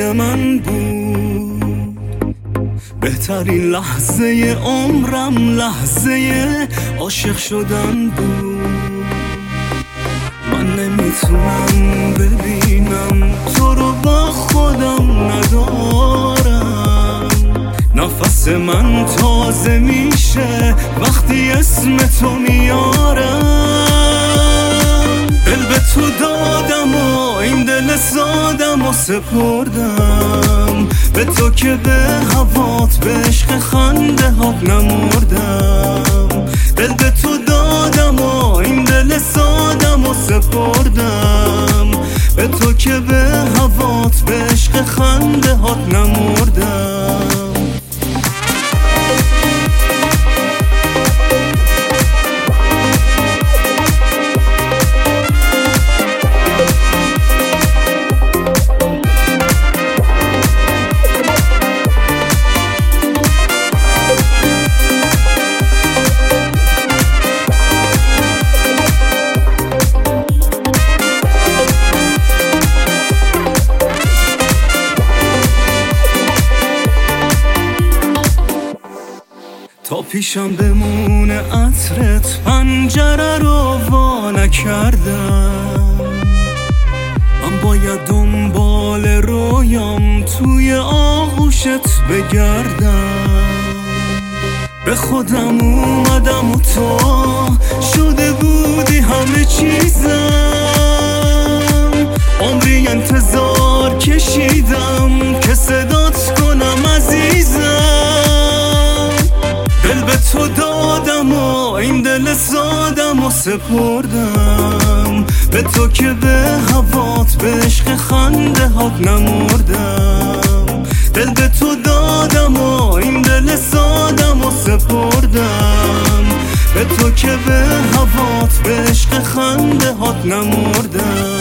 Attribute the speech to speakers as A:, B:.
A: من بود. بهترین لحظه عمرم لحظه عاشق شدن بود. من نمیتونم ببینم تو رو با خودم ندارم. نفس من تازه میشه وقتی اسم تو میارم. دل به تو دادم و این دل سادم و سپردم به تو که به هوات به عشق خنده هات نمردم. دل به تو دادم و این دل سادم و سپردم به تو که به هوات به عشق خنده هات نمردم. تا پیشم بمونه عطرت پنجره رو وا نکردم. من باید دنبال رویام توی آغوشت بگردم. به خودم اومدم و تو شده بودی همه چیزم. عمری انتظار کشیدم که صدات کنم عزیزم. دل به تو دادم و این دل سادم و سپردم به تو که به هوات به عشق خنده هات نمردم. دل به تو دادم و این دل سادم و سپردم به تو که به هوات به عشق خنده هات نمردم.